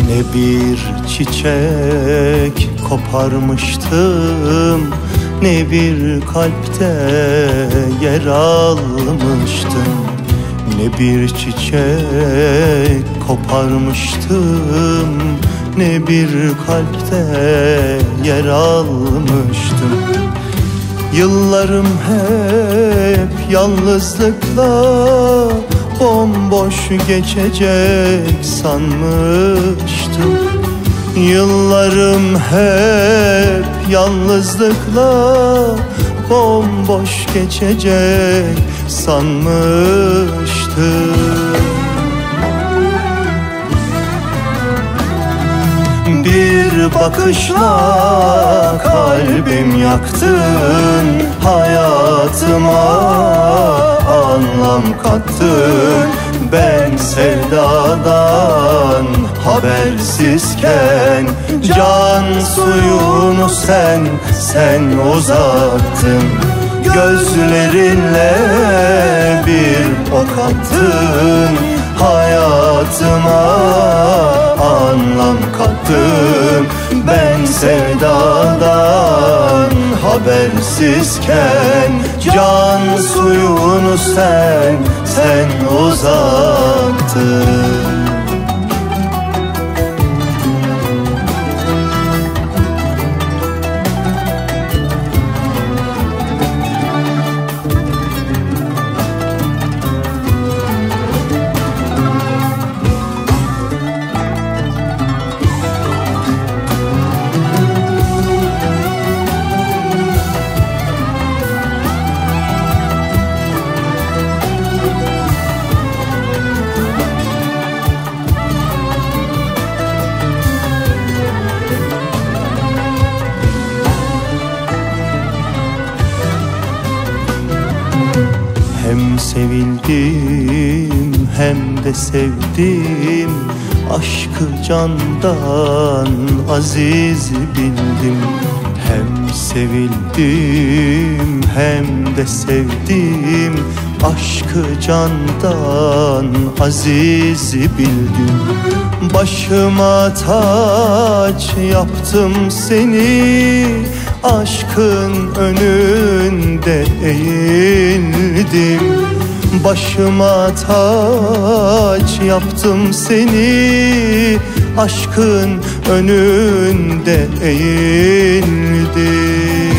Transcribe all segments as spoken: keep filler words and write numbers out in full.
Ne bir çiçek koparmıştım, ne bir kalpte yer almıştım. Ne bir çiçek koparmıştım, ne bir kalpte yer almıştım. Yıllarım hep yalnızlıkla bomboş geçecek sanmıştım. Yıllarım hep yalnızlıkla bomboş geçecek sanmıştım. Bir bakışla kalbim yaktın, hayatıma anlam kattın. Ben sevdadan habersizken can suyunu sen, sen uzattın. Gözlerinle bir ok attın, hayatıma anlam kattın. Ben sevdadan habersizken can suyunu sen, sen uzattın. Hem sevildim hem de sevdim, aşkı candan aziz bildim. Hem sevildim hem de sevdim, aşkı candan aziz bildim. Başıma taç yaptım seni, aşkın önünde eğildim. Başıma taç yaptım seni, aşkın önünde eğildim.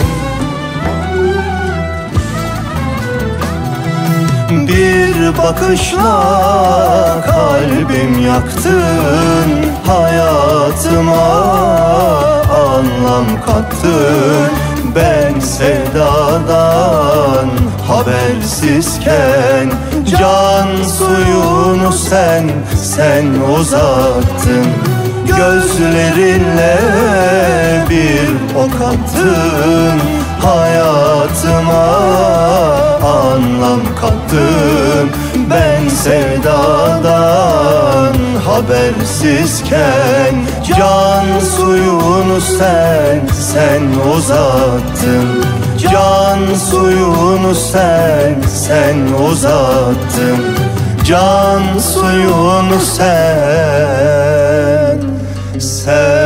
Bir bakışla kalbim yaktın, hayatıma anlam kattın. Ben sevdadan habersizken can suyunu sen, sen uzattın. Gözlerinle bir ok attın, hayatıma anlam kattın. Ben sevdadan habersizken can suyunu sen, sen uzattın. Can suyunu sen, sen uzattın. Can suyunu sen, sen